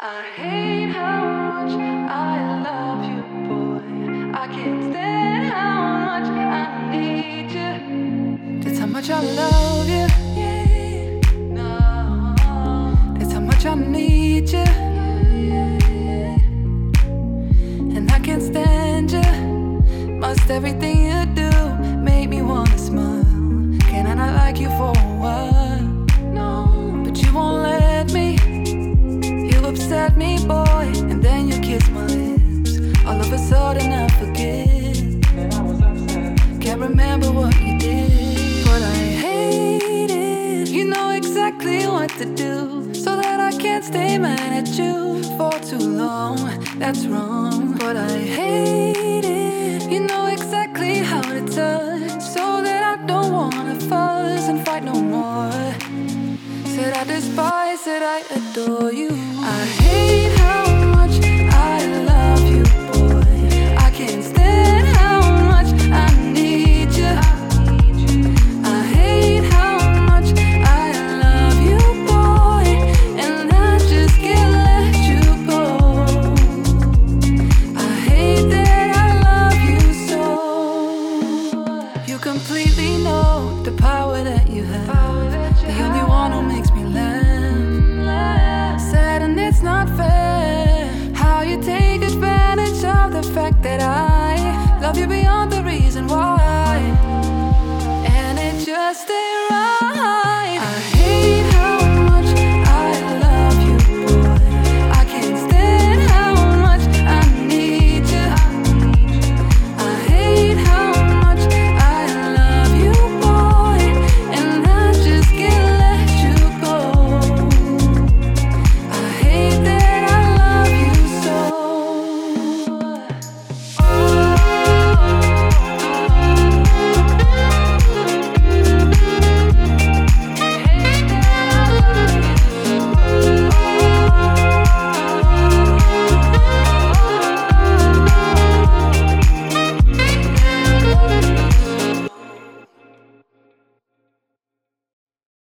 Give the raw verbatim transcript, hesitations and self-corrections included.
I hate how much I love you, boy. I can't stand how much I need you. That's how much I love you. Yeah. No. That's how much I need you. And I can't stand you. Must everything you do make me wanna smile. Can I not like you for a while? No. But you won't let me. Upset me, boy, and then you kiss my lips. All of a sudden I forget, and I was upset. Can't remember what you did, but I hate it. You know exactly what to do, so that I can't stay mad at you for too long. That's wrong, but I hate it. You know exactly how to touch, so that I don't wanna fuss and fight no more. Said I despise, said I adore you. I hate how much I love you, boy. I can't stand how much I need you. I hate how much I love you, boy, and I just can't let you go. I hate that I love you so. You completely know the power that you have, the only one who makes me laugh. Sad and it's not fair how you take advantage of the fact that I love you beyond the reason why. And it just ain't right.